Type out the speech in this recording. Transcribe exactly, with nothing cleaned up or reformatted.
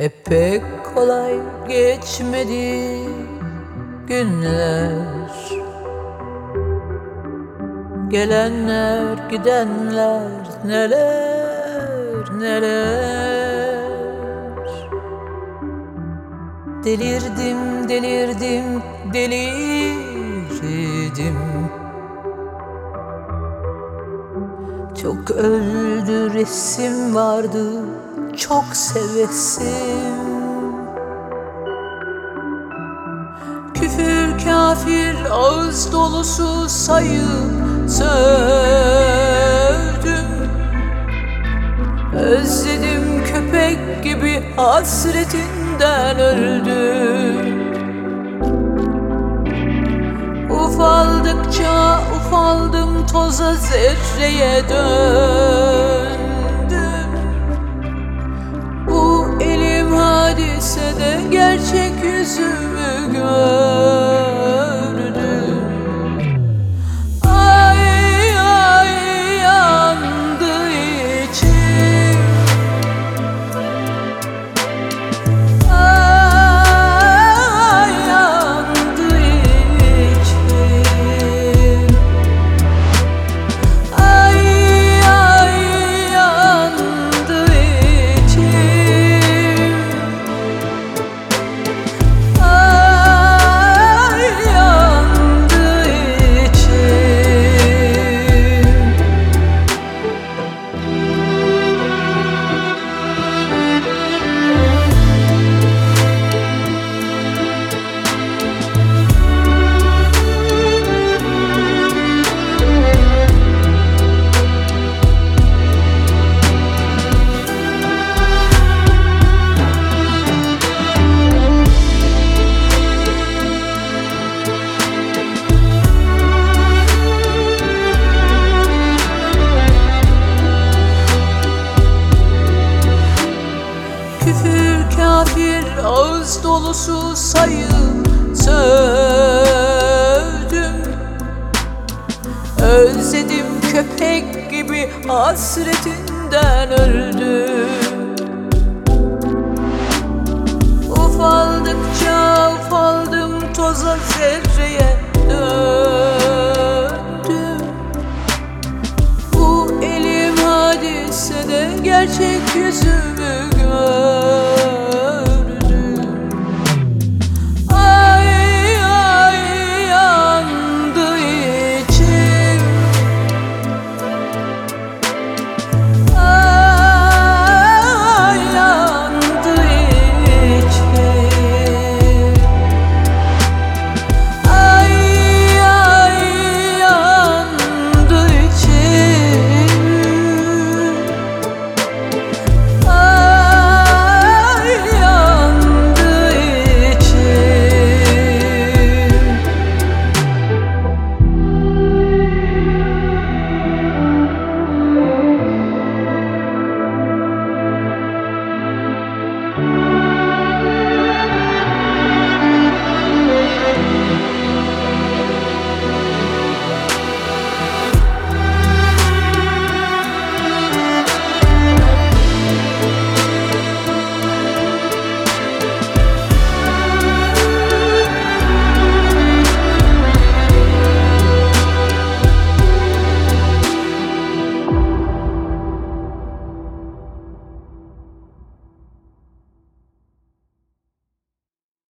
Hep pek kolay geçmedi günler. Gelenler gidenler neler neler. Delirdim delirdim delirdim. Çok öldü resim vardı çok sevesim. Küfür kafir ağız dolusu sayıp sövdüm. Özledim köpek gibi hasretinden öldüm. Ufaldıkça ufaldım, toza zerreye döndüm. Bu elim hadisede gerçek yüzümü gördüm. Ay ay yandı içim. Ay yandı içim. Ay ay yandı içim. Ay yandı içim. Küfür kafir ağız dolusu sayıp sövdüm. Özledim köpek gibi hasretinden öldüm.